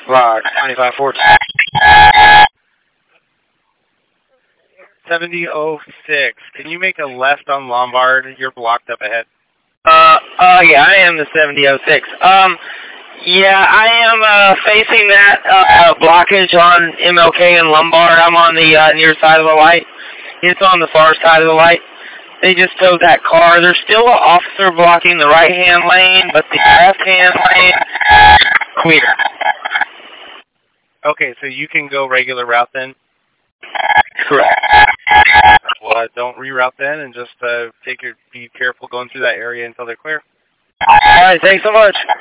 Log 2514. 7006. Can you make a left on Lombard? You're blocked up ahead. Yeah, I am the 7006. Yeah, I am facing that blockage on MLK and Lombard. I'm on the near side of the light. It's on the far side of the light. They just towed that car. There's still an officer blocking the right-hand lane, but the left-hand lane, clear. Okay, so you can go regular route then? Correct. Well, don't reroute then, and just be careful going through that area until they're clear. All right, thanks so much.